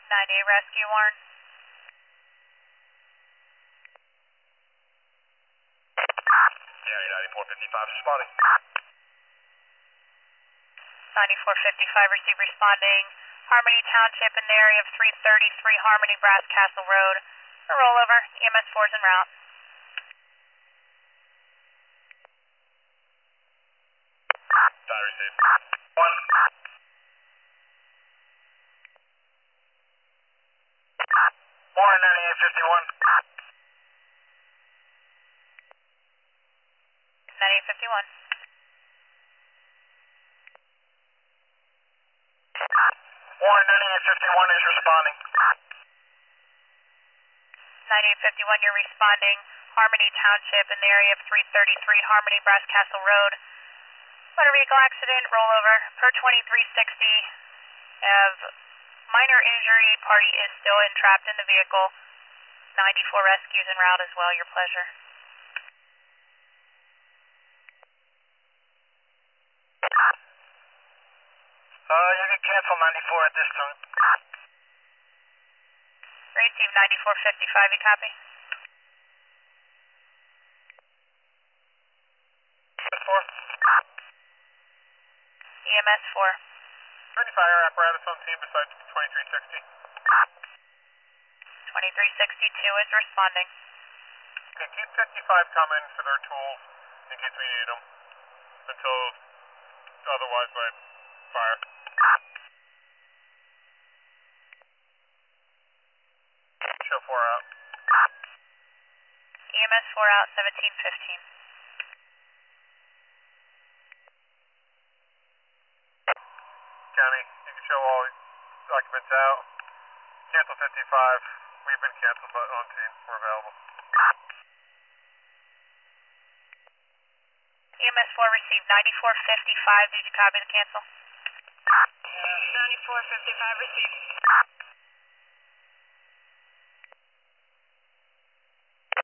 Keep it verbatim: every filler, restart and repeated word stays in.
ninety-eight rescue, Warren. County ninety-four fifty-five responding. ninety-four fifty-five receive responding. Harmony Township in the area of three thirty-three Harmony Brass Castle Road. A rollover. E M S four is en route. Dot received. One. Warren ninety-eight fifty-one. ninety-eight fifty-one. Warren ninety-eight fifty-one is responding. ninety-eight fifty-one, you're responding. Harmony Township in the area of three thirty-three Harmony Brass Castle Road. Motor vehicle accident, rollover. Per twenty-three sixty. Have minor injury. Party is still entrapped in the vehicle. ninety-four rescues en route as well. Your pleasure. Uh, you can cancel ninety-four at this time. Receive ninety-four fifty-five, you copy? four. E M S four. Any fire apparatus on scene besides twenty-three sixty? twenty-three sixty-two is responding. Okay, keep fifty-five coming for their tools in case we need them until otherwise by fire. Show four out. E M S four out, seventeen fifteen. County, you can show all documents out. Cancel fifty-five. We've been canceled, but on team, we're available. E M S four received ninety-four fifty-five. Did you copy the cancel? ninety-four fifty-five received.